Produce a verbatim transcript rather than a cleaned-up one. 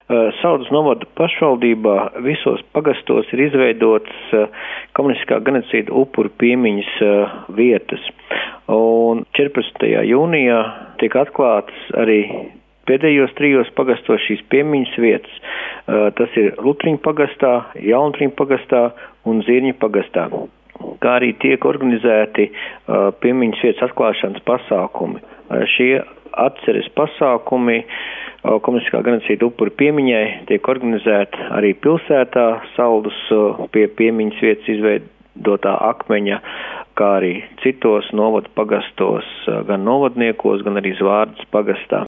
Saldus novada pašvaldībā visos pagastos ir izveidotas komunistiskā genocīda upuru piemiņas vietas. Un četrpadsmitajā jūnijā tiek atklātas arī pēdējos trijos pagastos šīs piemiņas vietas. Tas ir Lutriņu pagastā, Jauntriņu pagastā un Zirņu pagastā. Kā arī tiek organizēti piemiņas vietas atklāšanas pasākumi. Šie atceres pasākumi komunistiskā genocīda upuru piemiņai tiek organizēti arī pilsētā Saldus pie piemiņas vietas izveidotā akmeņa, kā arī citos novadu pagastos, gan novadniekos, gan arī Zvārdas pagastā.